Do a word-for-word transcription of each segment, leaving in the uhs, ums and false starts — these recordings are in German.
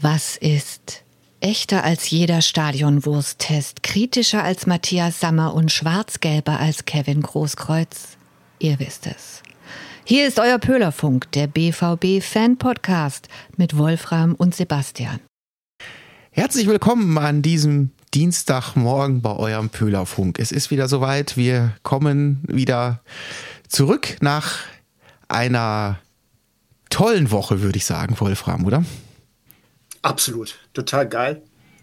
Was ist echter als jeder Stadionwursttest, kritischer als Matthias Sammer und schwarz-gelber als Kevin Großkreuz? Ihr wisst es. Hier ist euer Pöhlerfunk, der B V B-Fan-Podcast mit Wolfram und Sebastian. Herzlich willkommen an diesem Dienstagmorgen bei eurem Pöhlerfunk. Es ist wieder soweit, wir kommen wieder zurück nach einer tollen Woche, würde ich sagen, Wolfram, oder? Absolut, total geil.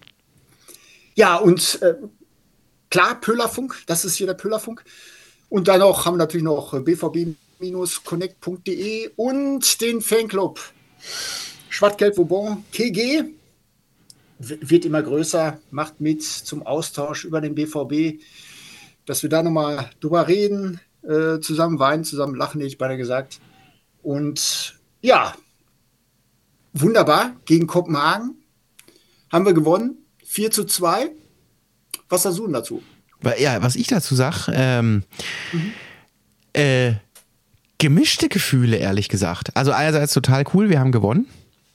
Ja, und äh, klar, Pöhlerfunk, das ist hier der Pöhlerfunk. Und dann noch haben wir natürlich noch b v b Connect punkt de und den Fanclub Schwarz-Gelb-Vauban K G. W- wird immer größer, macht mit zum Austausch über den B V B, dass wir da nochmal drüber reden, äh, zusammen weinen, zusammen lachen, hätte ich beinahe gesagt. Und ja, wunderbar, gegen Kopenhagen haben wir gewonnen, vier zu zwei. Was sagst du denn dazu? Ja, was ich dazu sage, ähm, mhm. äh, gemischte Gefühle, ehrlich gesagt. Also einerseits total cool, wir haben gewonnen.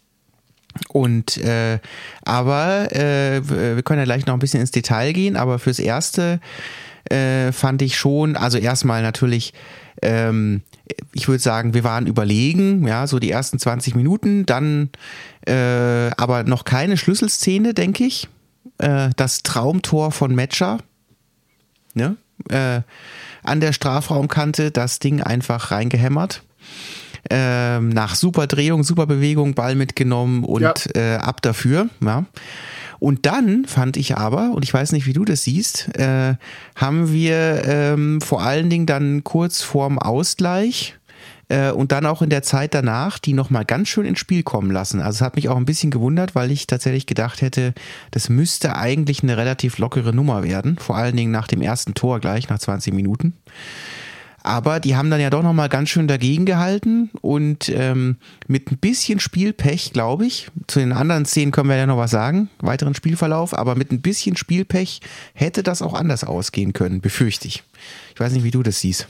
Und äh, aber äh, wir können ja gleich noch ein bisschen ins Detail gehen, aber fürs Erste äh, fand ich schon, also erstmal natürlich, ähm, ich würde sagen, wir waren überlegen, ja, so die ersten zwanzig Minuten, dann äh, aber noch keine Schlüsselszene, denke ich. Äh, das Traumtor von Metscher, ne? Äh, an der Strafraumkante, das Ding einfach reingehämmert. Ähm, nach super Drehung, super Bewegung, Ball mitgenommen und ja. äh, ab dafür. Ja. Und dann fand ich aber, und ich weiß nicht, wie du das siehst, äh, haben wir ähm, vor allen Dingen dann kurz vorm Ausgleich äh, und dann auch in der Zeit danach die nochmal ganz schön ins Spiel kommen lassen. Also es hat mich auch ein bisschen gewundert, weil ich tatsächlich gedacht hätte, das müsste eigentlich eine relativ lockere Nummer werden. Vor allen Dingen nach dem ersten Tor gleich, nach zwanzig Minuten. Aber die haben dann ja doch nochmal ganz schön dagegen gehalten und ähm, mit ein bisschen Spielpech, glaube ich, zu den anderen Szenen können wir ja noch was sagen, weiteren Spielverlauf, aber mit ein bisschen Spielpech hätte das auch anders ausgehen können, befürchte ich. Ich weiß nicht, wie du das siehst.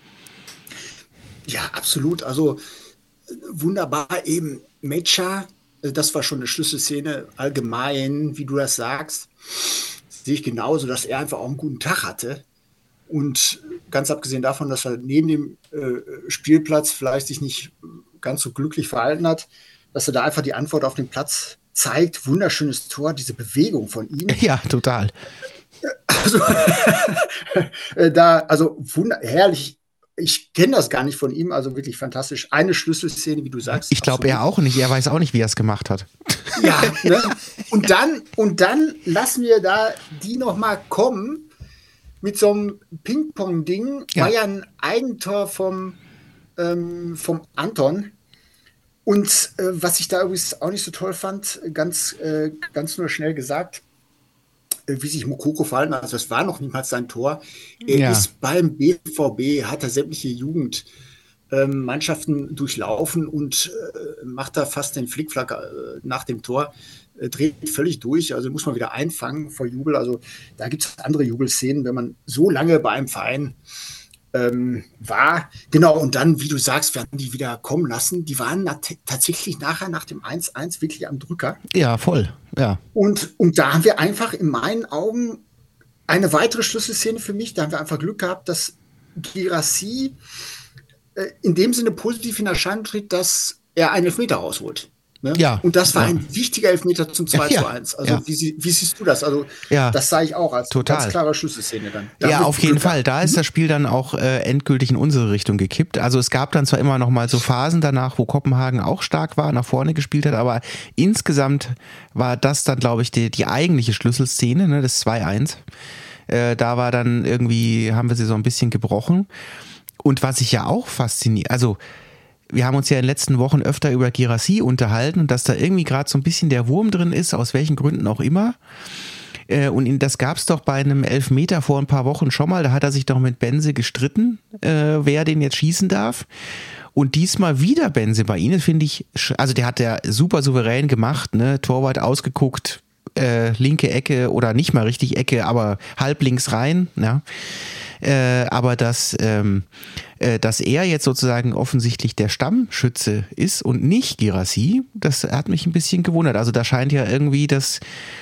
Ja, absolut. Also wunderbar eben Metscher, das war schon eine Schlüsselszene allgemein, wie du das sagst, sehe ich genauso, dass er einfach auch einen guten Tag hatte. Und ganz abgesehen davon, dass er neben dem äh, Spielplatz vielleicht sich nicht ganz so glücklich verhalten hat, dass er da einfach die Antwort auf den Platz zeigt. Wunderschönes Tor, diese Bewegung von ihm. Ja, total. Also, äh, da, also wunder, herrlich. Ich kenne das gar nicht von ihm, also wirklich fantastisch. Eine Schlüsselszene, wie du sagst. Ich glaube, er auch nicht. Er weiß auch nicht, wie er es gemacht hat. Ja, ne? Und dann, und dann lassen wir da die noch mal kommen. Mit so einem Ping-Pong-Ding, ja. War ja ein Eigentor vom, ähm, vom Anton. Und äh, was ich da übrigens auch nicht so toll fand, ganz, äh, ganz nur schnell gesagt, äh, wie sich Moukoko verhalten hat, also es war noch niemals sein Tor. Er ja. ist beim B V B, hat er sämtliche Jugendmannschaften ähm, durchlaufen und äh, macht da fast den Flickflack äh, nach dem Tor. Dreht völlig durch, also muss man wieder einfangen vor Jubel. Also da gibt es andere Jubelszenen, wenn man so lange bei einem Verein ähm, war. Genau, und dann, wie du sagst, wir haben die wieder kommen lassen. Die waren nat- tatsächlich nachher nach dem eins eins wirklich am Drücker. Ja, voll, ja. Und, und da haben wir einfach in meinen Augen eine weitere Schlüsselszene für mich. Da haben wir einfach Glück gehabt, dass Guirassy äh, in dem Sinne positiv in Erscheinung tritt, dass er einen Elfmeter rausholt. Ne? Ja, und das war ja. ein wichtiger Elfmeter zum zwei zu eins. Also ja. wie, wie siehst du das? Also ja. das sah ich auch als Total. ganz klare Schlüsselszene dann. Da ja, auf jeden Glück Fall. Da ist das Spiel dann auch äh, endgültig in unsere Richtung gekippt. Also es gab dann zwar immer noch mal so Phasen danach, wo Kopenhagen auch stark war, nach vorne gespielt hat, aber insgesamt war das dann, glaube ich, die, die eigentliche Schlüsselszene, ne, das zwei eins. Äh, da war dann irgendwie, haben wir sie so ein bisschen gebrochen. Und was ich ja auch fasziniert, also wir haben uns ja in den letzten Wochen öfter über Guirassy unterhalten und dass da irgendwie gerade so ein bisschen der Wurm drin ist, aus welchen Gründen auch immer. Und das gab es doch bei einem Elfmeter vor ein paar Wochen schon mal, da hat er sich doch mit Benze gestritten, wer den jetzt schießen darf. Und diesmal wieder Benze bei Ihnen, finde ich, also der hat ja super souverän gemacht, ne, Torwart ausgeguckt, äh, linke Ecke oder nicht mal richtig Ecke, aber halb links rein, ja. Äh, aber dass, ähm, äh, dass er jetzt sozusagen offensichtlich der Stammschütze ist und nicht Girassi, das hat mich ein bisschen gewundert. Also da scheint ja irgendwie das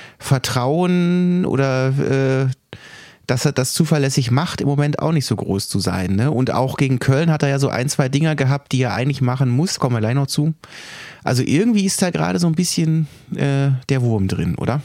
Vertrauen oder äh, dass er das zuverlässig macht, im Moment auch nicht so groß zu sein. Ne? Und auch gegen Köln hat er ja so ein, zwei Dinger gehabt, die er eigentlich machen muss, kommen wir gleich noch zu. Also irgendwie ist da gerade so ein bisschen äh, der Wurm drin, oder?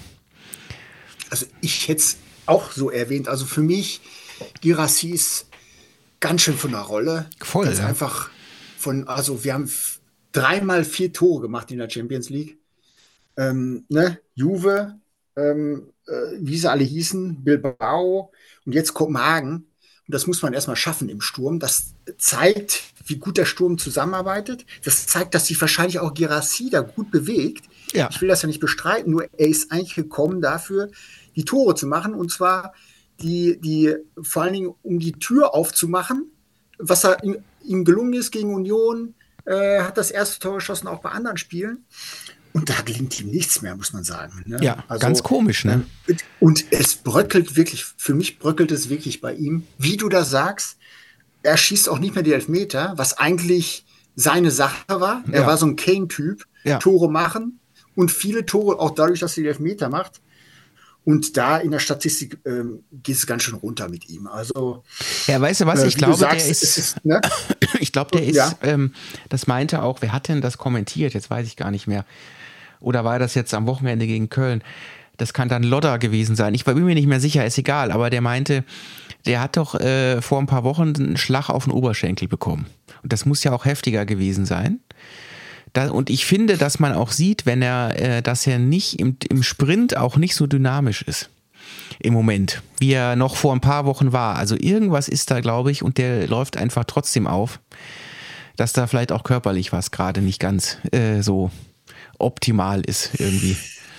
Also ich hätte es auch so erwähnt. Also für mich, Girassi ist ganz schön von der Rolle. Voll, Ganz ja. einfach von, also wir haben f- dreimal vier Tore gemacht in der Champions League. Ähm, ne? Juve, ähm, äh, wie sie alle hießen, Bilbao und jetzt Kopenhagen. Und das muss man erstmal schaffen im Sturm. Das zeigt, wie gut der Sturm zusammenarbeitet. Das zeigt, dass sich wahrscheinlich auch Girassi da gut bewegt. Ja. Ich will das ja nicht bestreiten, nur er ist eigentlich gekommen dafür, die Tore zu machen. Und zwar die, die vor allen Dingen, um die Tür aufzumachen, was er, ihm, ihm gelungen ist gegen Union, äh, hat das erste Tor geschossen, auch bei anderen Spielen. Und da gelingt ihm nichts mehr, muss man sagen. Ne? Ja, also, ganz komisch, ne? Und es bröckelt wirklich, für mich bröckelt es wirklich bei ihm. Wie du das sagst, er schießt auch nicht mehr die Elfmeter, was eigentlich seine Sache war. Er Ja. war so ein Kane-Typ, Ja. Tore machen und viele Tore auch dadurch, dass er die Elfmeter macht. Und da in der Statistik ähm, geht es ganz schön runter mit ihm. Also, Ja, weißt du was, äh, ich wie du glaube, sagst, der es ist, ist, ne? ich glaube, der ist, Ja. ähm, das meinte auch, wer hat denn das kommentiert? Jetzt weiß ich gar nicht mehr. Oder war das jetzt am Wochenende gegen Köln? Das kann dann Lodder gewesen sein. Ich bin mir nicht mehr sicher, ist egal. Aber der meinte, der hat doch äh, vor ein paar Wochen einen Schlag auf den Oberschenkel bekommen. Und das muss ja auch heftiger gewesen sein. Da, und ich finde, dass man auch sieht, wenn er, äh, dass er nicht im, im Sprint auch nicht so dynamisch ist. Im Moment, wie er noch vor ein paar Wochen war. Also irgendwas ist da, glaube ich, und der läuft einfach trotzdem auf, dass da vielleicht auch körperlich was gerade nicht ganz äh, so optimal ist irgendwie.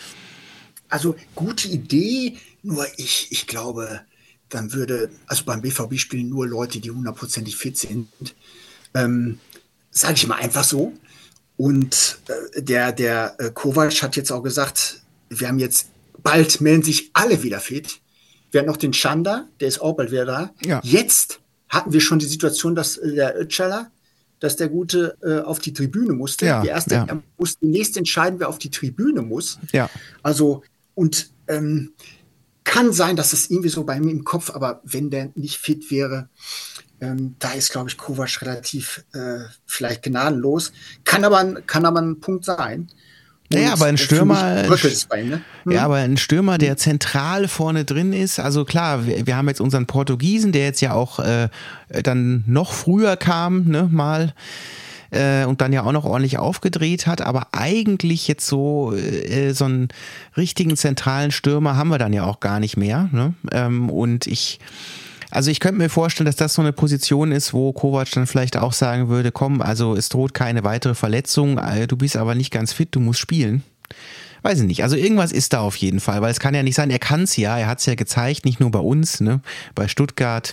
Also gute Idee, nur ich, ich glaube, dann würde, also beim B V B spielen nur Leute, die hundertprozentig fit sind. Ähm, Sage ich mal einfach so. Und äh, der, der äh, Kovac hat jetzt auch gesagt, wir haben jetzt, bald melden sich alle wieder fit. Wir haben noch den Schanda, der ist auch bald wieder da. Ja. Jetzt hatten wir schon die Situation, dass äh, der Öcalan, dass der Gute äh, auf die Tribüne musste. Ja, die erste, ja. er muss demnächst entscheiden, wer auf die Tribüne muss. Ja. Also, und ähm, kann sein, dass das irgendwie so bei mir im Kopf, aber wenn der nicht fit wäre, ähm, da ist, glaube ich, Kovac relativ äh, vielleicht gnadenlos. Kann aber, kann aber ein Punkt sein. Naja, aber ein für Stürmer, mich bröckelt es bei ihm, ne? Hm? ja, aber ein Stürmer, der zentral vorne drin ist, also klar, wir, wir haben jetzt unseren Portugiesen, der jetzt ja auch äh, dann noch früher kam, ne, mal, äh, und dann ja auch noch ordentlich aufgedreht hat, aber eigentlich jetzt so äh, so einen richtigen zentralen Stürmer haben wir dann ja auch gar nicht mehr, ne? Ähm, und ich Also ich könnte mir vorstellen, dass das so eine Position ist, wo Kovac dann vielleicht auch sagen würde, komm, also es droht keine weitere Verletzung, du bist aber nicht ganz fit, du musst spielen. Weiß ich nicht, also irgendwas ist da auf jeden Fall, weil es kann ja nicht sein, er kann es ja, er hat es ja gezeigt, nicht nur bei uns, ne, bei Stuttgart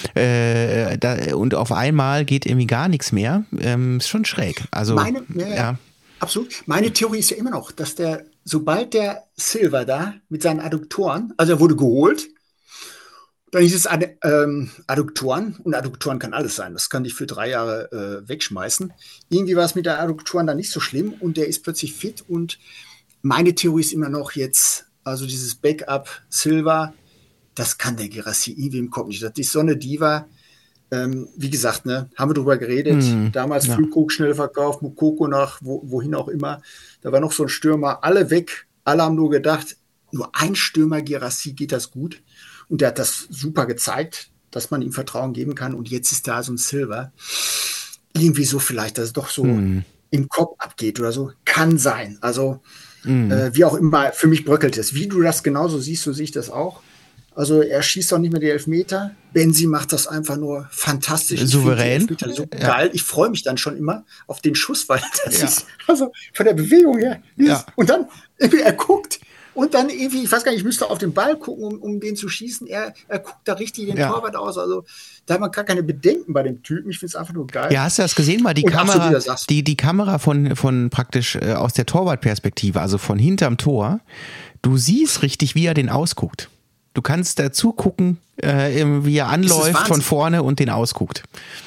äh, da, und auf einmal geht irgendwie gar nichts mehr, ähm, ist schon schräg. Also, Meine, ja, ja, ja. Absolut. Meine Theorie ist ja immer noch, dass der, sobald der Silva da mit seinen Adduktoren, also er wurde geholt, dann hieß es Ad, ähm, Adduktoren, und Adduktoren kann alles sein, das kann dich für drei Jahre äh, wegschmeißen. Irgendwie war es mit der Adduktoren dann nicht so schlimm und der ist plötzlich fit und meine Theorie ist immer noch jetzt, also dieses Backup Silva, das kann der Girassi irgendwie im Kopf nicht. Das ist so eine Diva, ähm, wie gesagt, ne, haben wir drüber geredet, Mm, damals ja. Füllkrug schnell verkauft, Mukoko nach wo, wohin auch immer, da war noch so ein Stürmer, alle weg, alle haben nur gedacht, nur ein Stürmer Girassi geht das gut. Und der hat das super gezeigt, dass man ihm Vertrauen geben kann. Und jetzt ist da so ein Silver. Irgendwie so vielleicht, dass es doch so mm. im Kopf abgeht oder so. Kann sein. Also mm. äh, wie auch immer, für mich bröckelt es. Wie du das genauso siehst, so sehe ich das auch. Also er schießt auch nicht mehr die Elfmeter. Benzi macht das einfach nur fantastisch. Souverän. Ich so ja. geil. Ich freue mich dann schon immer auf den Schuss, weil das ja. ist, also von der Bewegung her. Ja. Und dann, er guckt. Und dann irgendwie, ich weiß gar nicht, ich müsste auf den Ball gucken, um, um den zu schießen. Er, er guckt da richtig den ja. Torwart aus. Also da hat man gar keine Bedenken bei dem Typen. Ich finde es einfach nur geil. Ja, hast du das gesehen? Mal die Und Kamera, absolut, die, die Kamera von, von praktisch äh, aus der Torwartperspektive, also von hinterm Tor. Du siehst richtig, wie er den ausguckt. Du kannst dazu gucken, äh, wie er anläuft von vorne und den ausguckt.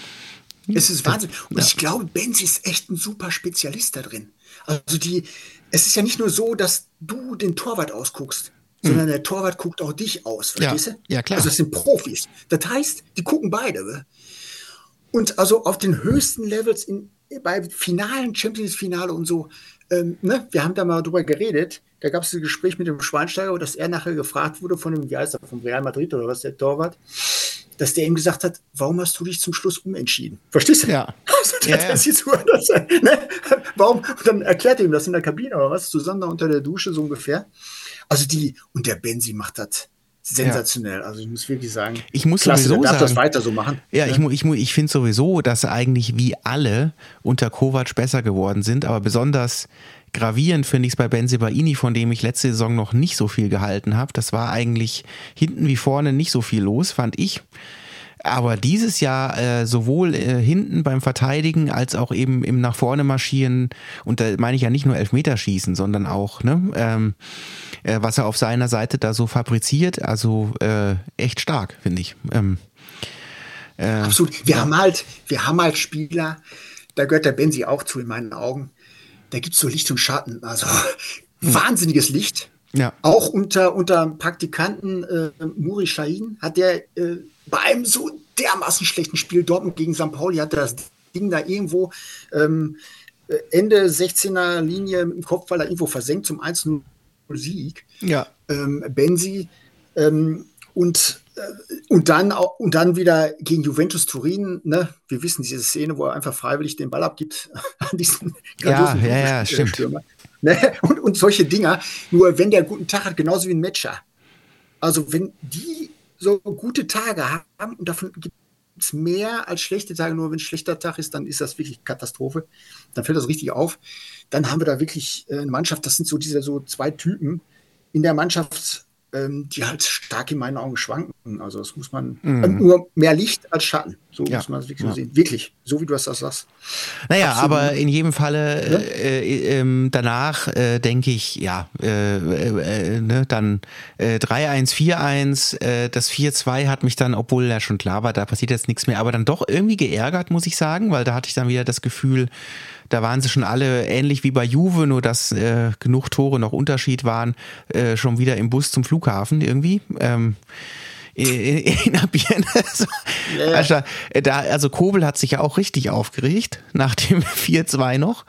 Es ist Wahnsinn. Und Ja. ich glaube, Benzi ist echt ein super Spezialist da drin. Also die, es ist ja nicht nur so, dass du den Torwart ausguckst, sondern der Torwart guckt auch dich aus, verstehst Ja. du? Ja, klar. Also das sind Profis. Das heißt, die gucken beide. Ne? Und also auf den höchsten Levels in, bei Finalen, Champions League-Finale und so, ähm, ne? Wir haben da mal drüber geredet, da gab es ein Gespräch mit dem Schweinsteiger, dass er nachher gefragt wurde von dem, wie heißt er, vom Real Madrid oder was, der Torwart, dass der ihm gesagt hat, warum hast du dich zum Schluss umentschieden? Verstehst du? Ja. Also, Ja, das ja. ist so, dass er, ne? Warum? Und dann erklärt er ihm das in der Kabine oder was, zusammen da unter der Dusche so ungefähr. Also die, und der Benzi macht das sensationell. Also ich muss wirklich sagen, Ich muss klasse, sowieso der darf sagen, das weiter so machen. Ja, ich, mu- ich, mu- ich finde sowieso, dass eigentlich wie alle unter Kovac besser geworden sind, aber besonders gravierend finde ich es bei Bensebaini, von dem ich letzte Saison noch nicht so viel gehalten habe. Das war eigentlich hinten wie vorne nicht so viel los, fand ich. Aber dieses Jahr äh, sowohl äh, hinten beim Verteidigen als auch eben im nach vorne marschieren, und da meine ich ja nicht nur Elfmeterschießen, sondern auch, ne, ähm, äh, was er auf seiner Seite da so fabriziert, also äh, echt stark, finde ich. Ähm, äh, Absolut. Wir haben halt, wir haben halt Spieler, da gehört der Benzi auch zu in meinen Augen. Da gibt es so Licht und Schatten. Also wahnsinniges Licht. Ja. Auch unter, unter Praktikanten äh, Muri Sahin hat der äh, bei einem so dermaßen schlechten Spiel Dortmund gegen Sankt Pauli hat er das Ding da irgendwo ähm, Ende sechzehner Linie im Kopf, weil er irgendwo versenkt zum eins null Sieg. Ja. Ähm, Benzi ähm, und, äh, und, dann, auch- und dann wieder gegen Juventus Turin. Ne? Wir wissen diese Szene, wo er einfach freiwillig den Ball abgibt an diesen Ja, grandiosen ja, ja, äh, stimmt. Stürmer. Ne? Und, und solche Dinger. Nur wenn der einen guten Tag hat, genauso wie ein Matcher. Also wenn die so gute Tage haben, und davon gibt es mehr als schlechte Tage, nur wenn ein schlechter Tag ist, dann ist das wirklich Katastrophe. Dann fällt das richtig auf. Dann haben wir da wirklich äh, eine Mannschaft, das sind so diese so zwei Typen in der Mannschaft, ähm, die halt stark in meinen Augen schwanken. Also das muss man, ähm, nur mehr Licht als Schatten. So Ja. muss man das wirklich so Ja. sehen. Wirklich, so wie du das sagst. Naja, Absolut. aber in jedem Falle äh, äh, ähm, danach äh, denke ich, ja, äh, äh, äh, ne, dann äh, drei eins, vier eins, äh, das vier zwei hat mich dann, obwohl ja schon klar war, da passiert jetzt nichts mehr, aber dann doch irgendwie geärgert, muss ich sagen, weil da hatte ich dann wieder das Gefühl, da waren sie schon alle ähnlich wie bei Juve, nur dass äh, genug Tore noch Unterschied waren, äh, schon wieder im Bus zum Flughafen irgendwie. Ähm, in, in Abien. Also, Ja, ja. also, da, also Kobel hat sich ja auch richtig aufgeregt nach dem vier zwei noch.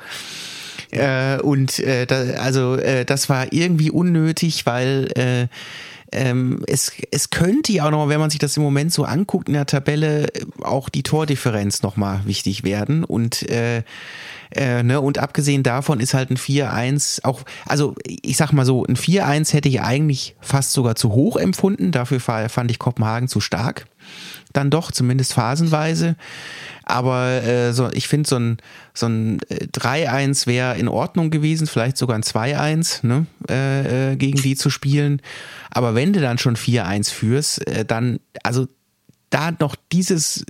Äh, und äh, da, also äh, das war irgendwie unnötig, weil äh, ähm, es, es könnte ja auch noch, wenn man sich das im Moment so anguckt in der Tabelle, auch die Tordifferenz nochmal wichtig werden. Und äh, äh, ne, und abgesehen davon ist halt ein vier eins auch, also ich sag mal so, ein vier eins hätte ich eigentlich fast sogar zu hoch empfunden. Dafür fa- fand ich Kopenhagen zu stark. Dann doch, zumindest phasenweise. Aber äh, so, ich finde, so ein, so ein äh, drei eins wäre in Ordnung gewesen, vielleicht sogar ein zwei eins, ne, äh, äh, gegen die zu spielen. Aber wenn du dann schon vier eins führst, äh, dann, also da noch dieses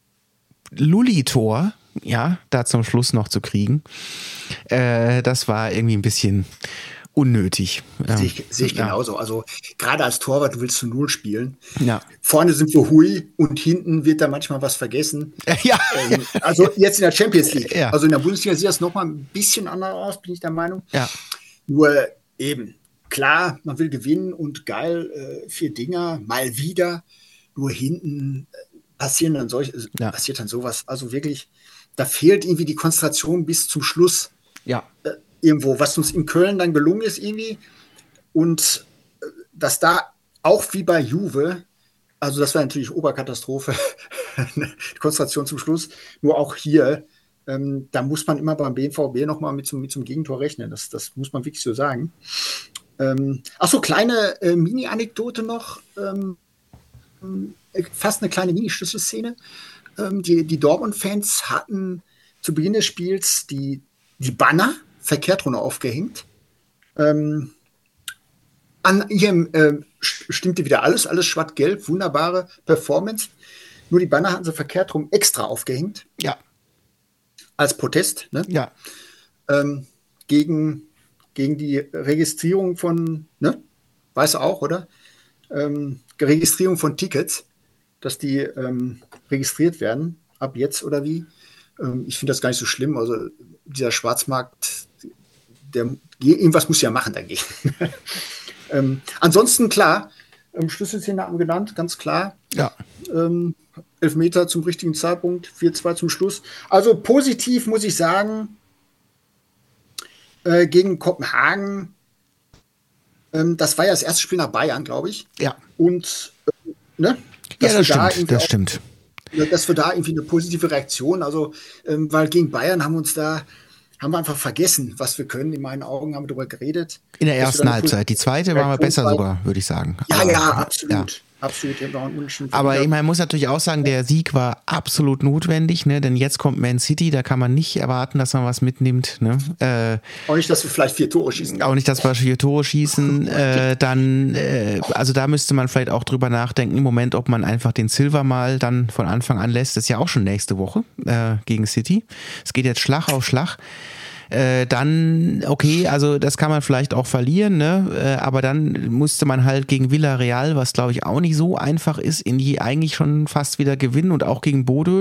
Lulli-Tor, ja, da zum Schluss noch zu kriegen, äh, das war irgendwie ein bisschen unnötig. Ja. Sehe ich, sehe ich Ja. genauso. Also gerade als Torwart, du willst zu Null spielen. Ja. Vorne sind wir hui und hinten wird da manchmal was vergessen. Ja. Ähm, also jetzt in der Champions League. Ja. Also in der Bundesliga sieht das nochmal ein bisschen anders aus, bin ich der Meinung. Ja. Nur eben, klar, man will gewinnen und geil, äh, vier Dinger, mal wieder. Nur hinten äh, passieren dann solche, Ja. passiert dann sowas. Also wirklich, da fehlt irgendwie die Konzentration bis zum Schluss Ja. äh, irgendwo, was uns in Köln dann gelungen ist irgendwie. Und äh, dass da auch wie bei Juve, also das war natürlich Oberkatastrophe, die Konzentration zum Schluss, nur auch hier, ähm, da muss man immer beim B V B nochmal mit zum, mit zum Gegentor rechnen. Das, das muss man wirklich so sagen. Ähm, Achso, kleine äh, Mini-Anekdote noch, ähm, äh, fast eine kleine Mini-Schlüsselszene. Ähm, die die Dortmund-Fans hatten zu Beginn des Spiels die, die Banner verkehrt rum aufgehängt. Ähm, an ihrem äh, stimmte wieder alles, alles schwarz-gelb, wunderbare Performance. Nur die Banner hatten sie verkehrt rum extra aufgehängt, Ja. als Protest, ne? Ja. ähm, gegen, gegen die Registrierung von, ne? Weißt du auch, oder? ähm, Registrierung von Tickets, dass die ähm, registriert werden, ab jetzt oder wie. Ähm, ich finde das gar nicht so schlimm. Also dieser Schwarzmarkt, der, irgendwas muss ja machen dagegen. ähm, ansonsten, klar, ähm, Schlüsselszene haben wir genannt, ganz klar. Ja. Ähm, Elfmeter zum richtigen Zeitpunkt, vier zwei zum Schluss. Also positiv muss ich sagen, äh, gegen Kopenhagen, ähm, das war ja das erste Spiel nach Bayern, glaube ich. Ja. Und, äh, ne? Ja, das da stimmt, das auch, stimmt. Dass wir da irgendwie eine positive Reaktion, also, ähm, weil gegen Bayern haben wir uns da, haben wir einfach vergessen, was wir können. In meinen Augen haben wir darüber geredet. In der ersten Halbzeit. Die zweite waren wir besser sogar, würde ich sagen. Ja, aber, ja, absolut. Ja. Absolut. Aber ich meine, man muss natürlich auch sagen, der Sieg war absolut notwendig, ne? Denn jetzt kommt Man City, da kann man nicht erwarten, dass man was mitnimmt. Ne? Äh, auch nicht, dass wir vielleicht vier Tore schießen. Auch nicht, dass wir vier Tore schießen. äh, dann, äh, also da müsste man vielleicht auch drüber nachdenken, im Moment, ob man einfach den Silva mal dann von Anfang an lässt. Das ist ja auch schon nächste Woche äh, gegen City. Es geht jetzt Schlag auf Schlag. Äh, dann, okay, also das kann man vielleicht auch verlieren, ne? Äh, aber dann musste man halt gegen Villarreal, was glaube ich auch nicht so einfach ist, in die eigentlich schon fast wieder gewinnen und auch gegen Bodø.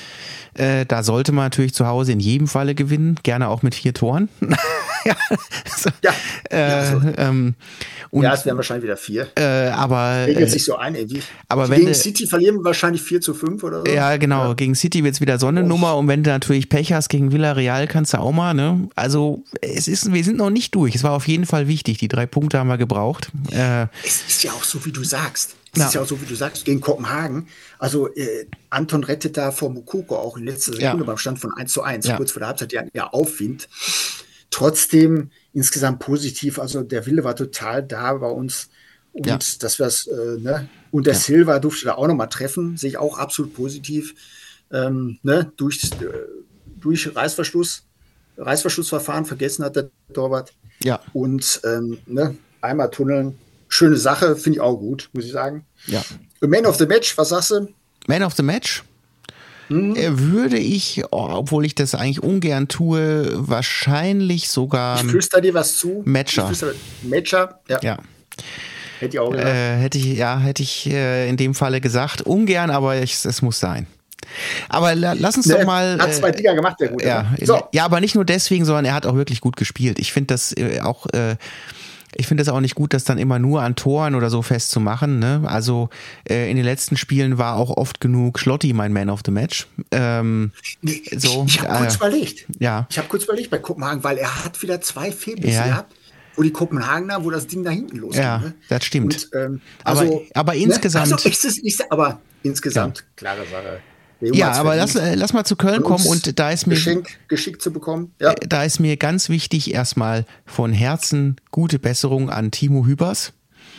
Äh, da sollte man natürlich zu Hause in jedem Falle gewinnen, gerne auch mit vier Toren. ja, so, ja, äh, ja, so. ähm, und, ja, es wären wahrscheinlich wieder vier. Äh, aber regelt äh, sich so ein, irgendwie. Aber gegen wenn City verlieren wir wahrscheinlich vier zu fünf oder so. Ja, genau. Ja. Gegen City wird's wieder so eine oh. Nummer und wenn du natürlich Pech hast gegen Villarreal, kannst du auch mal, ne? Also es ist, wir sind noch nicht durch. Es war auf jeden Fall wichtig. Die drei Punkte haben wir gebraucht. Äh, es ist ja auch so, wie du sagst. Es ja. ist ja auch so, wie du sagst, gegen Kopenhagen. Also äh, Anton rettet da vor Mukoko auch in letzter Sekunde ja. beim Stand von eins zu eins. Ja. Kurz vor der Halbzeit, die hatten ja Aufwind. Trotzdem insgesamt positiv. Also der Wille war total da bei uns. Und ja. das wär's, äh, ne? Und der ja. Silva durfte da auch nochmal treffen. Sehe ich auch absolut positiv. Ähm, ne? Durch, äh, durch Reißverschluss, Reißverschlussverfahren vergessen hat der Torwart. Ja. Und ähm, ne? einmal tunneln. Schöne Sache, finde ich auch gut, muss ich sagen. Ja. Man of the Match, was sagst du? Man of the Match? Hm. Würde ich, oh, obwohl ich das eigentlich ungern tue, wahrscheinlich sogar. Ich flüster dir was zu. Matcher. Matcher, ja. ja. Hätte ich auch gesagt. Äh, hätte ich, ja, hätte ich äh, in dem Falle gesagt. Ungern, aber ich, es muss sein. Aber la, lass uns ne, doch mal. Hat zwei Dinger gemacht, der Gute. Ja, so. ja, aber nicht nur deswegen, sondern er hat auch wirklich gut gespielt. Ich finde das äh, auch. Äh, Ich finde es auch nicht gut, das dann immer nur an Toren oder so festzumachen. Ne? Also äh, in den letzten Spielen war auch oft genug Schlotti mein Man of the Match. Ähm, nee, so, ich habe äh, kurz überlegt. Ja. Ich habe kurz überlegt bei Kopenhagen, weil er hat wieder zwei Fehlbisse ja. gehabt, wo die Kopenhagener, wo das Ding da hinten losging. Ja, ne? das stimmt. Und, ähm, aber, also, aber ne? insgesamt. Also, ist es, ist, aber insgesamt, ja. klare Sache. Ja, aber lass, lass mal zu Köln kommen und da ist mir Geschenk, geschickt zu bekommen. Ja. Da ist mir ganz wichtig erstmal von Herzen gute Besserung an Timo Hübers.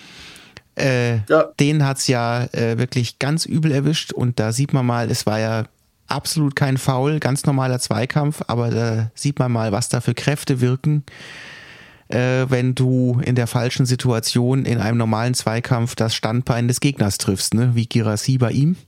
Äh, ja. Den hat's ja äh, wirklich ganz übel erwischt und da sieht man mal, es war ja absolut kein Foul, ganz normaler Zweikampf, aber da sieht man mal, was da für Kräfte wirken, äh, wenn du in der falschen Situation in einem normalen Zweikampf das Standbein des Gegners triffst, ne? Wie Girassi bei ihm.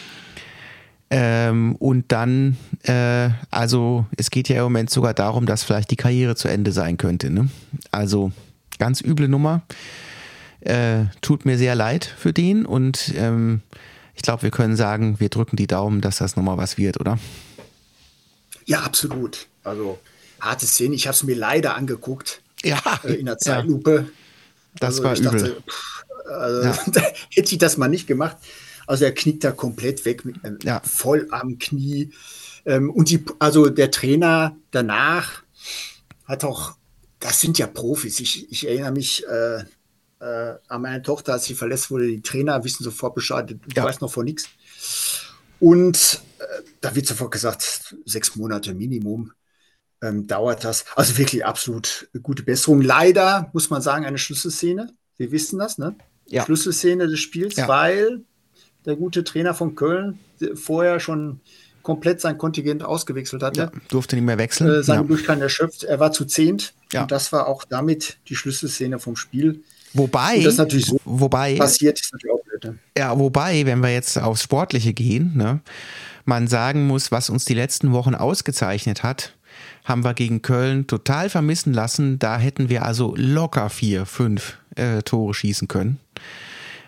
Ähm, und dann, äh, also es geht ja im Moment sogar darum, dass vielleicht die Karriere zu Ende sein könnte. Ne? Also ganz üble Nummer. Äh, tut mir sehr leid für den und ähm, ich glaube, wir können sagen, wir drücken die Daumen, dass das nochmal was wird, oder? Ja, absolut. Also harte Szene. Ich habe es mir leider angeguckt. Ja. Äh, in der Zeitlupe. Ja. Das also, war ich übel. Dachte, pff, also, ja. hätte ich das mal nicht gemacht. Also er knickt da komplett weg, mit einem ja. voll am Knie. Ähm, und die, also der Trainer danach hat auch, das sind ja Profis. Ich, ich erinnere mich äh, äh, an meine Tochter, als sie verletzt wurde. Die Trainer wissen sofort Bescheid, du ja. weißt noch von nichts. Und äh, da wird sofort gesagt, sechs Monate Minimum ähm, dauert das. Also wirklich absolut gute Besserung. Leider, muss man sagen, eine Schlüsselszene. Wir wissen das, ne? Ja. Schlüsselszene des Spiels, ja. weil der gute Trainer von Köln vorher schon komplett sein Kontingent ausgewechselt hatte. Ja, durfte nicht mehr wechseln. Äh, seine ja. Durchgang erschöpft. Er war zu zehnt. Ja. Und das war auch damit die Schlüsselszene vom Spiel. Wobei, und das natürlich so wobei, passiert, ist natürlich auch blöd. Ne? Ja, wobei, wenn wir jetzt aufs Sportliche gehen, ne, man sagen muss, was uns die letzten Wochen ausgezeichnet hat, haben wir gegen Köln total vermissen lassen. Da hätten wir also locker vier, fünf äh, Tore schießen können.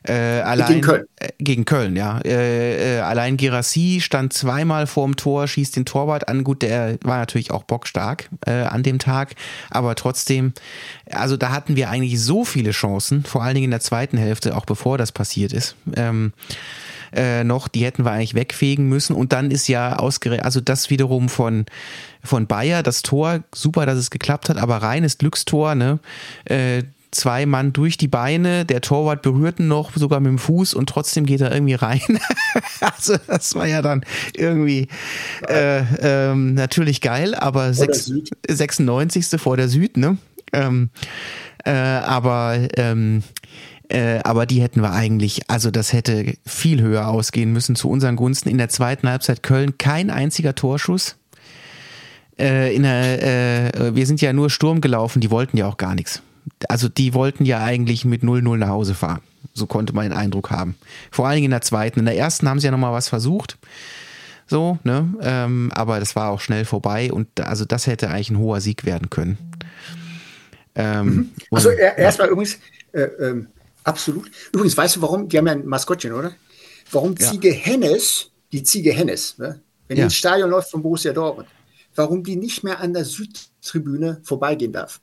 Äh, allein, gegen Köln. Äh, gegen Köln, ja. Äh, äh, allein Guirassy stand zweimal vorm Tor, schießt den Torwart an. Gut, der war natürlich auch bockstark äh, an dem Tag, aber trotzdem, also da hatten wir eigentlich so viele Chancen, vor allen Dingen in der zweiten Hälfte, auch bevor das passiert ist. Ähm, Äh, noch, die hätten wir eigentlich wegfegen müssen und dann ist ja ausgerechnet, also das wiederum von von Bayer, das Tor, super, dass es geklappt hat, aber reines Glückstor, ne, äh, zwei Mann durch die Beine, der Torwart berührten noch sogar mit dem Fuß und trotzdem geht er irgendwie rein. Also das war ja dann irgendwie äh, ähm, natürlich geil, aber sechs, sechsundneunzigste vor der Süd, ne, ähm, äh, aber ähm, Äh, aber die hätten wir eigentlich, also das hätte viel höher ausgehen müssen zu unseren Gunsten. In der zweiten Halbzeit Köln kein einziger Torschuss. Äh, in der, äh, wir sind ja nur Sturm gelaufen, die wollten ja auch gar nichts. Also die wollten ja eigentlich mit null null nach Hause fahren. So konnte man den Eindruck haben. Vor allen Dingen in der zweiten. In der ersten haben sie ja nochmal was versucht. So, ne? Ähm, aber das war auch schnell vorbei und also das hätte eigentlich ein hoher Sieg werden können. Ähm, mhm. Also erstmal ja. übrigens, äh, ähm, absolut. Übrigens, weißt du warum? Die haben ja ein Maskottchen, oder? Warum ja. Ziege Hennes, die Ziege Hennes, ne? wenn ja. die ins Stadion läuft von Borussia Dortmund, warum die nicht mehr an der Südtribüne vorbeigehen darf?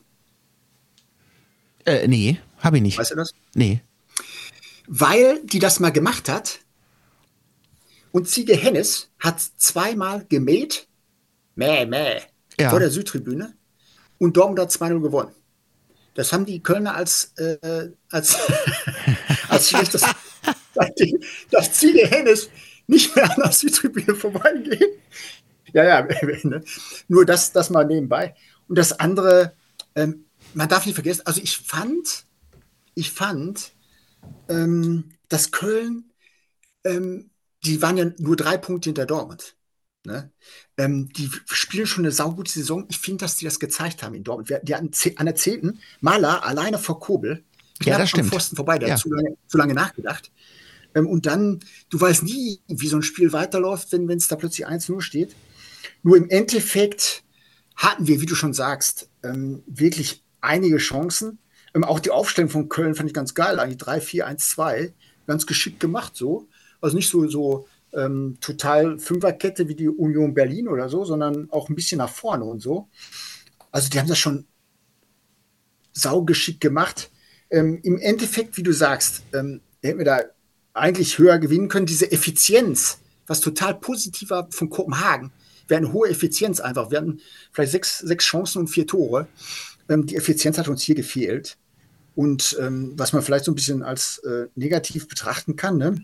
Äh, nee, habe ich nicht. Weißt du das? Nee. Weil die das mal gemacht hat und Ziege Hennes hat zweimal gemäht, mäh, mäh, ja. vor der Südtribüne und Dortmund hat zwei null gewonnen. Das haben die Kölner als, äh, als, als schlechtes, dass Ziege Hennes nicht mehr an der Südtribüne vorbeigehen. Ja, ja, ne? Nur das, das mal nebenbei. Und das andere, ähm, man darf nicht vergessen, also ich fand, ich fand, ähm, dass Köln, ähm, die waren ja nur drei Punkte hinter Dortmund. Ne? Ähm, die spielen schon eine saugute Saison. Ich finde, dass die das gezeigt haben in Dortmund. Die hatten an der zehnten Maler alleine vor Kobel, knapp ja, das am stimmt. Pfosten vorbei, der ja. hat zu lange, zu lange nachgedacht. Ähm, und dann, du weißt nie, wie so ein Spiel weiterläuft, wenn es da plötzlich eins null steht. Nur im Endeffekt hatten wir, wie du schon sagst, ähm, wirklich einige Chancen. Ähm, auch die Aufstellung von Köln fand ich ganz geil, eigentlich drei vier eins zwei, ganz geschickt gemacht so. Also nicht so, so ähm, total Fünferkette wie die Union Berlin oder so, sondern auch ein bisschen nach vorne und so. Also die haben das schon saugeschickt gemacht. Ähm, Im Endeffekt, wie du sagst, ähm, hätten wir da eigentlich höher gewinnen können. Diese Effizienz, was total positiv war von Kopenhagen, wir hatten eine hohe Effizienz einfach. Wir hatten vielleicht sechs, sechs Chancen und vier Tore. Ähm, die Effizienz hat uns hier gefehlt. Und ähm, was man vielleicht so ein bisschen als äh, negativ betrachten kann, ne?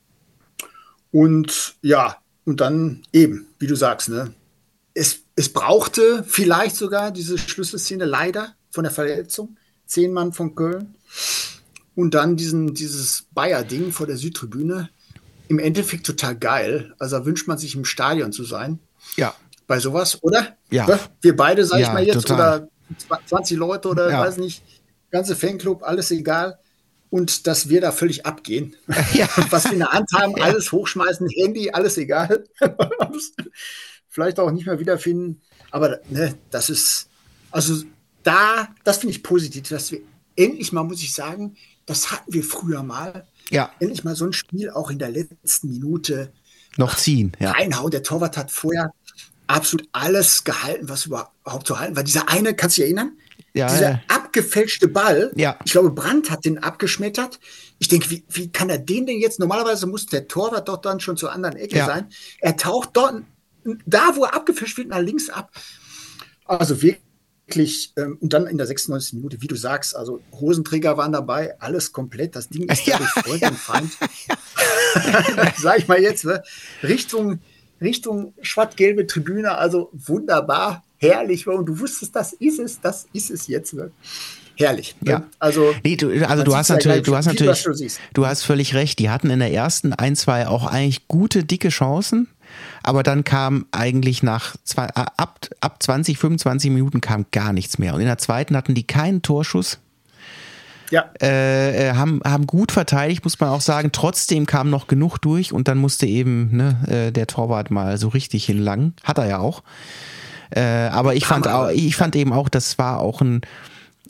Und ja, und dann eben, wie du sagst, ne? Es, es brauchte vielleicht sogar diese Schlüsselszene leider von der Verletzung. Zehn Mann von Köln. Und dann diesen, dieses Bayer-Ding vor der Südtribüne. Im Endeffekt total geil. Also da wünscht man sich im Stadion zu sein. Ja. Bei sowas, oder? Ja. Wir beide, sag ja, ich mal jetzt, total. oder zwanzig Leute oder ja. weiß nicht, ganze Fanclub, alles egal. Und dass wir da völlig abgehen. Ja. Was wir in der Hand haben, ja. alles hochschmeißen, Handy, alles egal. Vielleicht auch nicht mehr wiederfinden. Aber ne, das ist, also da, das finde ich positiv, dass wir endlich mal, muss ich sagen, das hatten wir früher mal. Ja. Endlich mal so ein Spiel auch in der letzten Minute noch ziehen. Ja. Reinhauen. Der Torwart hat vorher absolut alles gehalten, was überhaupt zu halten war. Dieser eine, kannst du dich erinnern? Ja, Dieser ja. abgefälschte Ball, ja. ich glaube, Brandt hat den abgeschmettert. Ich denke, wie, wie kann er den denn jetzt? Normalerweise muss der Torwart dort dann schon zur anderen Ecke ja. sein. Er taucht dort, da wo er abgefälscht wird, nach links ab. Also wirklich, ähm, und dann in der sechsundneunzigsten Minute, wie du sagst, also Hosenträger waren dabei, alles komplett. Das Ding ist ja durch Freund und Feind. Sag ich mal jetzt, ne? Richtung, Richtung schwarz-gelbe Tribüne, also wunderbar. Herrlich, und du wusstest, das ist es, das ist es jetzt. Ne? Herrlich. Ja. Also, nee, du, also du hast ja natürlich, gleich, du hast viel, natürlich, du, du hast völlig recht. Die hatten in der ersten ein, zwei auch eigentlich gute, dicke Chancen. Aber dann kam eigentlich nach zwei, ab, ab zwanzig, fünfundzwanzig Minuten kam gar nichts mehr. Und in der zweiten hatten die keinen Torschuss. Ja. Äh, haben, haben gut verteidigt, muss man auch sagen. Trotzdem kam noch genug durch und dann musste eben ne, der Torwart mal so richtig hinlangen. Hat er ja auch. Äh, aber ich fand auch, ich fand eben auch, das war auch ein,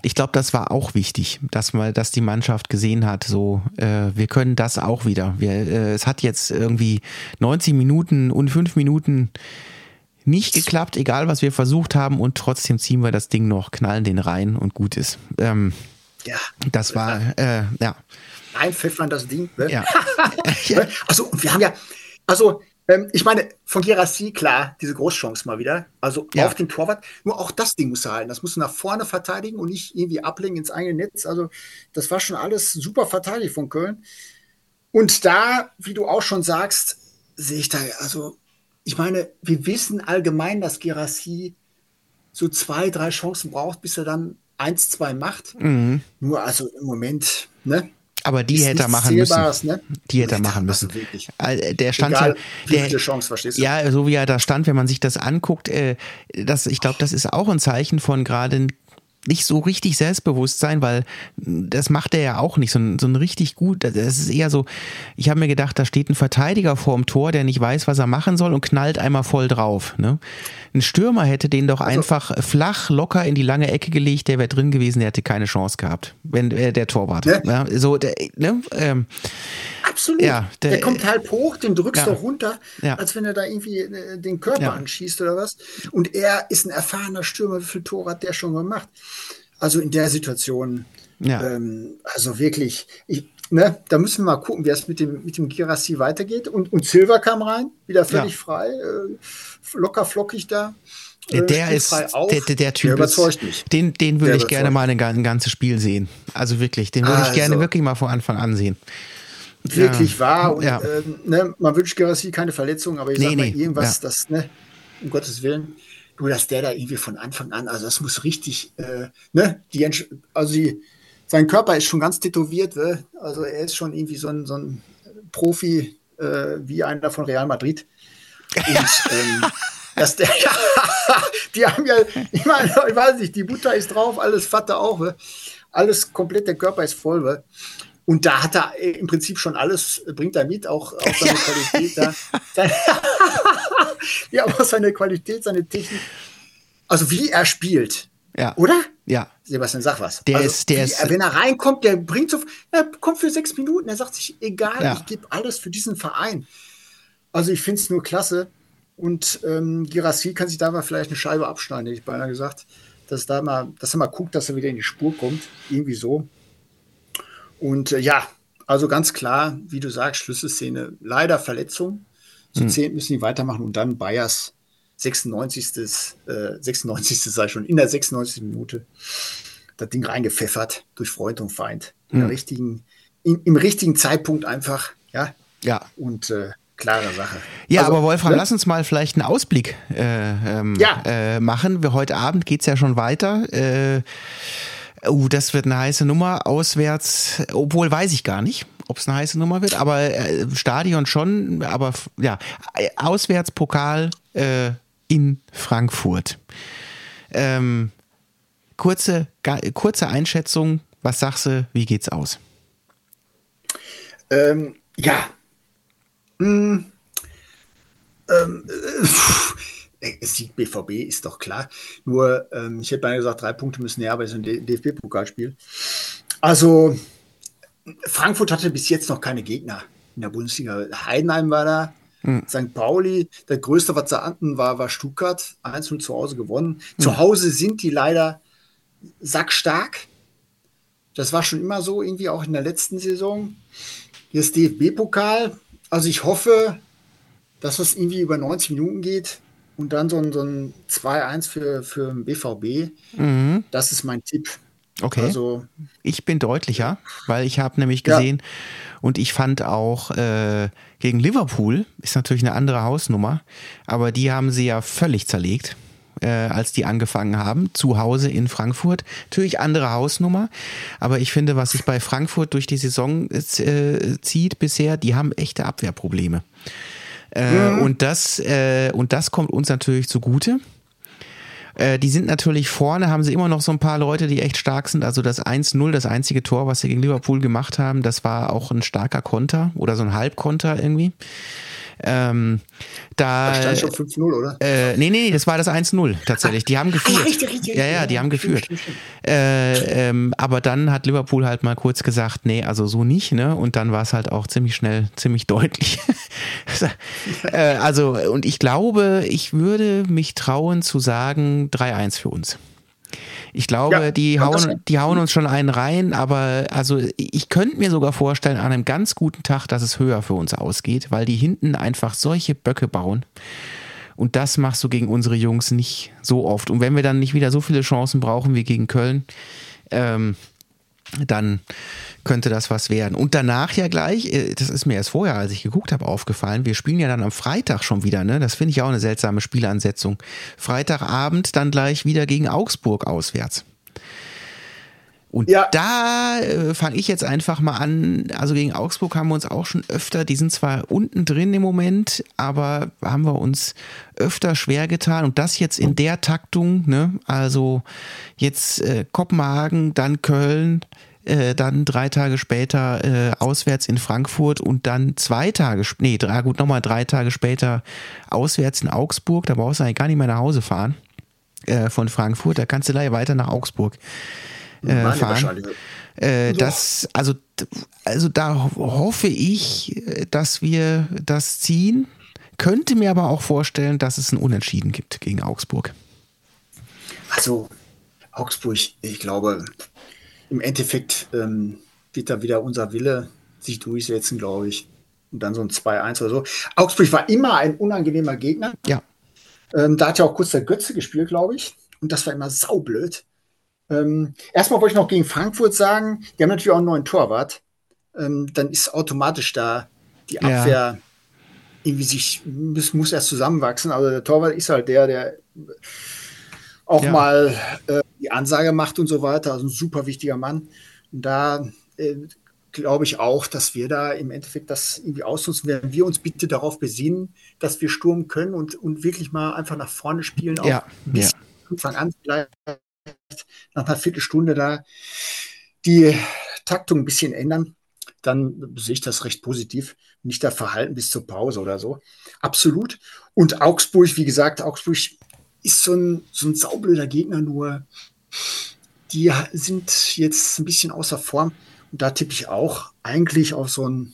ich glaube, das war auch wichtig, dass mal, dass die Mannschaft gesehen hat, so, äh, wir können das auch wieder. Wir, äh, es hat jetzt irgendwie neunzig Minuten und fünf Minuten nicht geklappt, egal was wir versucht haben, und trotzdem ziehen wir das Ding noch, knallen den rein und gut ist. Ähm, ja. Das war, äh, ja. Einpfeffern das Ding. Ne? Ja. ja. Also, und wir haben ja, also, ähm, ich meine, von Guirassy, klar, diese Großchance mal wieder. Also ja. auf den Torwart. Nur auch das Ding musst du halten. Das musst du nach vorne verteidigen und nicht irgendwie ablenken ins eigene Netz. Also, das war schon alles super verteidigt von Köln. Und da, wie du auch schon sagst, sehe ich da, also, ich meine, wir wissen allgemein, dass Guirassy so zwei, drei Chancen braucht, bis er dann eins, zwei macht. Mhm. Nur, also im Moment, ne? Aber die hätte er machen müssen. Ne? Die hätte er machen müssen. Also der stand Egal, ja, der, Chance, verstehst du? Ja, so wie er da stand, wenn man sich das anguckt, äh, das, ich glaube, das ist auch ein Zeichen von gerade nicht so richtig Selbstbewusstsein, weil das macht er ja auch nicht so ein, so ein richtig gut, das ist eher so, ich habe mir gedacht, da steht ein Verteidiger vorm Tor, der nicht weiß, was er machen soll und knallt einmal voll drauf. Ne? Ein Stürmer hätte den doch also, einfach flach, locker in die lange Ecke gelegt, der wäre drin gewesen, der hätte keine Chance gehabt, wenn äh, der Torwart. Ne? Ja, so, der, ne? ähm, Absolut. Ja, der, der kommt halb hoch, den drückst ja, du runter, ja. als wenn er da irgendwie äh, den Körper ja. anschießt oder was. Und er ist ein erfahrener Stürmer. Wie viel Tore hat der schon gemacht? Also in der Situation, ja. ähm, also wirklich, ich, ne, da müssen wir mal gucken, wie es mit dem, mit dem Guirassy weitergeht. Und, und Silva kam rein, wieder völlig ja. frei, äh, locker flockig da. Ja, der ist, der, der, der Typ der überzeugt ist, mich. Den, den würde ich gerne mal ein, ein ganzes Spiel sehen. Also wirklich, den würde also. ich gerne wirklich mal von Anfang an sehen. Wirklich ja. wahr. Und, ja. äh, ne, man wünscht Guirassy keine Verletzung, aber ich nee, sag mal nee. irgendwas, ja. das, ne, um Gottes Willen, du, dass der da irgendwie von Anfang an, also das muss richtig, äh, ne, die, also die, sein Körper ist schon ganz tätowiert, ne? Also er ist schon irgendwie so ein, so ein Profi, äh, wie einer von Real Madrid. Und, ähm, dass der, ja, die haben ja, ich meine, ich weiß nicht, die Butter ist drauf, alles Vater auch, ne? Alles komplett, der Körper ist voll, ne? Und da hat er im Prinzip schon alles, bringt er mit, auch, auch seine Qualität da. Seine ja, aber seine Qualität, seine Technik. Also wie er spielt. Ja. Oder? Ja. Sebastian, sag was. Der also, ist, der wie, ist, wenn er reinkommt, der bringt so, er kommt für sechs Minuten, er sagt sich, egal, ja. ich gebe alles für diesen Verein. Also ich finde es nur klasse. Und ähm, Guirassy kann sich da mal vielleicht eine Scheibe abschneiden, hätte ich beinahe gesagt. Dass, da mal, dass er mal guckt, dass er wieder in die Spur kommt. Irgendwie so. Und äh, ja, also ganz klar, wie du sagst, Schlüsselszene, leider Verletzung. Zu hm. zehn müssen die weitermachen und dann Bayers sechsundneunzigste. Äh, sechsundneunzigste sei schon, in der sechsundneunzigsten Minute das Ding reingepfeffert durch Freund und Feind. In hm. der richtigen, in, im richtigen Zeitpunkt einfach, ja. Ja. Und äh, klare Sache. Ja, also, aber Wolfram, ne? lass uns mal vielleicht einen Ausblick äh, ähm, ja. äh, machen. Wir, heute Abend geht's ja schon weiter. Äh, Oh, das wird eine heiße Nummer, auswärts, obwohl weiß ich gar nicht, ob es eine heiße Nummer wird, aber äh, Stadion schon, aber ja, auswärts Pokal äh, in Frankfurt. Ähm, kurze, ga, kurze Einschätzung, was sagst du, wie geht's aus? Ähm, ja. Hm. Ähm, äh, Sieg B V B ist doch klar. Nur, ähm, ich hätte beinahe gesagt, drei Punkte müssen her, aber es ist ein D F B-Pokalspiel. Also, Frankfurt hatte bis jetzt noch keine Gegner in der Bundesliga. Heidenheim war da, hm. Sankt Pauli, der größte, was sie hatten, war, war Stuttgart, eins null zu Hause gewonnen. Hm. Zu Hause sind die leider sackstark. Das war schon immer so, irgendwie auch in der letzten Saison. Jetzt D F B-Pokal. Also, ich hoffe, dass es irgendwie über neunzig Minuten geht. Und dann so ein, so ein zwei eins für, für den B V B. Mhm. Das ist mein Tipp. Okay. Also, ich bin deutlicher, weil ich habe nämlich gesehen ja. und ich fand auch äh, gegen Liverpool, ist natürlich eine andere Hausnummer, aber die haben sie ja völlig zerlegt, äh, als die angefangen haben, zu Hause in Frankfurt. Natürlich andere Hausnummer, aber ich finde, was sich bei Frankfurt durch die Saison äh, zieht bisher, die haben echte Abwehrprobleme. Äh, mhm. und, das, äh, und das kommt uns natürlich zugute. Äh, die sind natürlich vorne, haben sie immer noch so ein paar Leute, die echt stark sind. Also das eins null, das einzige Tor, was sie gegen Liverpool gemacht haben, das war auch ein starker Konter oder so ein Halbkonter irgendwie. Ähm, da, da stand schon fünf null, oder? Äh, nee, nee, das war das eins null tatsächlich. Die haben geführt. Ah, ja, richtig, richtig, ja, ja, die haben geführt. Äh, ähm, aber dann hat Liverpool halt mal kurz gesagt, nee, also so nicht, ne? Und dann war es halt auch ziemlich schnell, ziemlich deutlich. äh, also, und ich glaube, ich würde mich trauen zu sagen, drei eins für uns. Ich glaube, ja, die, hauen, die hauen uns schon einen rein, aber also ich könnte mir sogar vorstellen, an einem ganz guten Tag, dass es höher für uns ausgeht, weil die hinten einfach solche Böcke bauen. Und das machst du gegen unsere Jungs nicht so oft. Und wenn wir dann nicht wieder so viele Chancen brauchen wie gegen Köln, ähm, dann könnte das was werden. Und danach ja gleich, das ist mir erst vorher, als ich geguckt habe, aufgefallen, wir spielen ja dann am Freitag schon wieder, ne? Das finde ich auch eine seltsame Spielansetzung. Freitagabend dann gleich wieder gegen Augsburg auswärts. Und ja. da äh, fange ich jetzt einfach mal an, also gegen Augsburg haben wir uns auch schon öfter, die sind zwar unten drin im Moment, aber haben wir uns öfter schwer getan und das jetzt in der Taktung, ne? Also jetzt äh, Kopenhagen, dann Köln, äh, dann drei Tage später äh, auswärts in Frankfurt und dann zwei Tage, nee, drei, gut, nochmal drei Tage später auswärts in Augsburg, da brauchst du eigentlich gar nicht mehr nach Hause fahren äh, von Frankfurt, da kannst du gleich weiter nach Augsburg Äh, fahren. Äh, das, also, also da hoffe ich, dass wir das ziehen. Könnte mir aber auch vorstellen, dass es ein Unentschieden gibt gegen Augsburg. Also Augsburg, ich glaube, im Endeffekt ähm, wird da wieder unser Wille sich durchsetzen, glaube ich. Und dann so ein zwei eins oder so. Augsburg war immer ein unangenehmer Gegner. Ja. Ähm, da hat ja auch kurz der Götze gespielt, glaube ich. Und das war immer saublöd. Ähm, erstmal wollte ich noch gegen Frankfurt sagen, die haben natürlich auch einen neuen Torwart. Ähm, dann ist automatisch da die Abwehr ja. irgendwie sich, muss, muss erst zusammenwachsen. Also der Torwart ist halt der, der auch ja. mal äh, die Ansage macht und so weiter. Also ein super wichtiger Mann. Und da äh, glaube ich auch, dass wir da im Endeffekt das irgendwie ausnutzen werden. Wir uns bitte darauf besinnen, dass wir Sturm können und, und wirklich mal einfach nach vorne spielen. Auch ja. bis ja. Anfang an vielleicht nach einer Viertelstunde da die Taktung ein bisschen ändern, dann sehe ich das recht positiv. Nicht da verhalten bis zur Pause oder so. Absolut. Und Augsburg, wie gesagt, Augsburg ist so ein, so ein saublöder Gegner, nur die sind jetzt ein bisschen außer Form. Und da tippe ich auch eigentlich auf so ein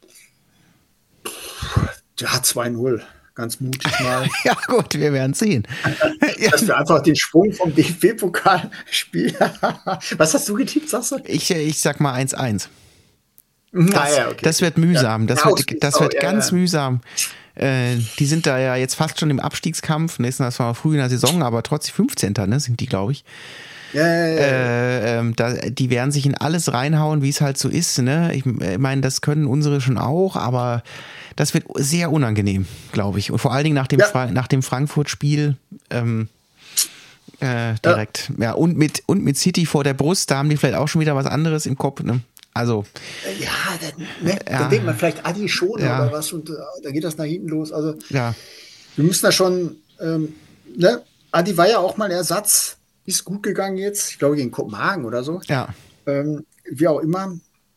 ja, zwei null. Ganz mutig mal. Ja gut, wir werden sehen. Dass wir einfach den Sprung vom D F B-Pokal spielen. Was hast du getippt, sagst du? Ich, ich sag mal eins eins. Das, ah, ja, okay. das wird mühsam. Das ja, wird, das wird ja, ganz ja. mühsam. Äh, die sind da ja jetzt fast schon im Abstiegskampf. Nächstes Mal war früh in der Saison, aber trotzdem fünfzehnter Ne, sind die, glaube ich. Ja, ja, ja. Äh, ähm, da, die werden sich in alles reinhauen, wie es halt so ist. Ne? Ich, ich meine, das können unsere schon auch, aber das wird sehr unangenehm, glaube ich. Und vor allen Dingen nach dem, ja. Fra- nach dem Frankfurt-Spiel ähm, äh, direkt. Ja. ja, und mit, und mit City vor der Brust, da haben die vielleicht auch schon wieder was anderes im Kopf. Ne? Also. Ja, dann, ne, ja. dann denkt man vielleicht Adi schon ja. oder was und uh, da geht das nach hinten los. Also, ja. wir müssen da schon, ähm, ne, Adi war ja auch mal Ersatz, ist gut gegangen jetzt, ich glaube gegen Kopenhagen oder so. Ja. Ähm, wie auch immer.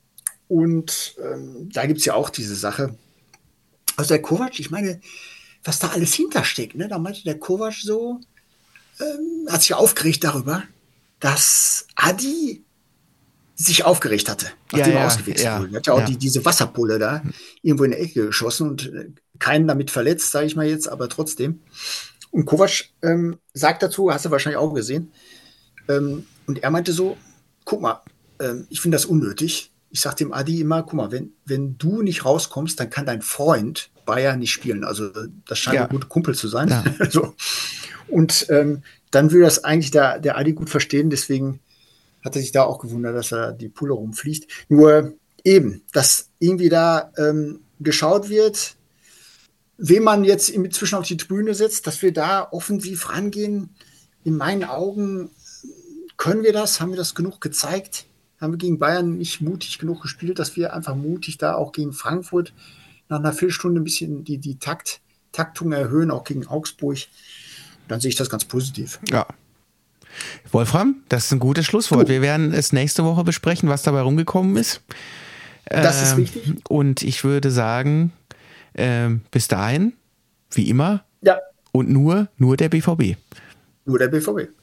Und ähm, da gibt es ja auch diese Sache. Also der Kovac, ich meine, was da alles hintersteckt, ne? Da meinte der Kovac so, ähm, hat sich aufgeregt darüber, dass Adi sich aufgeregt hatte, nachdem ja, er ja, ausgewechselt ja, wurde. Er hat ja auch ja. die, diese Wasserpulle da irgendwo in der Ecke geschossen und äh, keinen damit verletzt, sage ich mal jetzt, aber trotzdem. Und Kovac ähm, sagt dazu, hast du wahrscheinlich auch gesehen, ähm, und er meinte so, guck mal, ähm, ich finde das unnötig. Ich sag dem Adi immer, guck mal, wenn, wenn du nicht rauskommst, dann kann dein Freund Bayern nicht spielen. Also das scheint ja. ein guter Kumpel zu sein. Ja. so. Und ähm, dann würde das eigentlich der, der Adi gut verstehen. Deswegen hat er sich da auch gewundert, dass er die Pulle rumfliegt. Nur eben, dass irgendwie da ähm, geschaut wird, wen man jetzt inzwischen auf die Tribüne setzt, dass wir da offensiv rangehen. In meinen Augen können wir das, haben wir das genug gezeigt. Haben wir gegen Bayern nicht mutig genug gespielt, dass wir einfach mutig da auch gegen Frankfurt nach einer Viertelstunde ein bisschen die, die Takt, Taktung erhöhen, auch gegen Augsburg. Dann sehe ich das ganz positiv. Ja. Wolfram, das ist ein gutes Schlusswort. Oh. Wir werden es nächste Woche besprechen, was dabei rumgekommen ist. Das ist ähm, richtig. Und ich würde sagen, Ähm, bis dahin, wie immer. Ja. Und nur, nur der B V B. Nur der B V B.